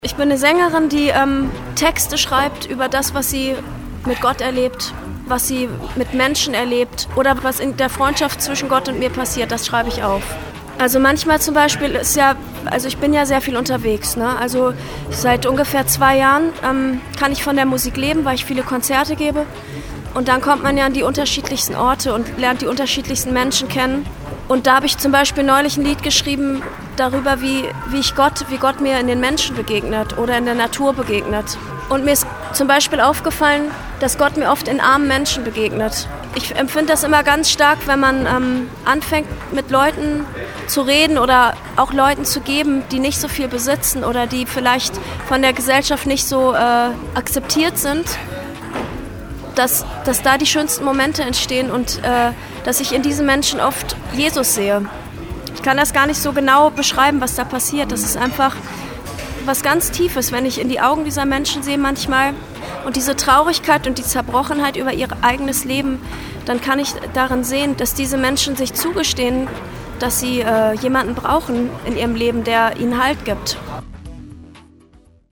Ich bin eine Sängerin, die Texte schreibt über das, was sie mit Gott erlebt, was sie mit Menschen erlebt oder was in der Freundschaft zwischen Gott und mir passiert, das schreibe ich auf. Also manchmal zum Beispiel ist ich bin ja sehr viel unterwegs, ne? Also seit ungefähr 2 Jahren kann ich von der Musik leben, weil ich viele Konzerte gebe. Und dann kommt man ja an die unterschiedlichsten Orte und lernt die unterschiedlichsten Menschen kennen. Und da habe ich zum Beispiel neulich ein Lied geschrieben darüber, wie Gott mir in den Menschen begegnet oder in der Natur begegnet. Und mir ist zum Beispiel aufgefallen, dass Gott mir oft in armen Menschen begegnet. Ich empfinde das immer ganz stark, wenn man anfängt, mit Leuten zu reden oder auch Leuten zu geben, die nicht so viel besitzen oder die vielleicht von der Gesellschaft nicht so akzeptiert sind, dass da die schönsten Momente entstehen und dass ich in diesen Menschen oft Jesus sehe. Ich kann das gar nicht so genau beschreiben, was da passiert. Das ist einfach was ganz Tiefes, wenn ich in die Augen dieser Menschen sehe manchmal und diese Traurigkeit und die Zerbrochenheit über ihr eigenes Leben, dann kann ich darin sehen, dass diese Menschen sich zugestehen, dass sie jemanden brauchen in ihrem Leben, der ihnen Halt gibt.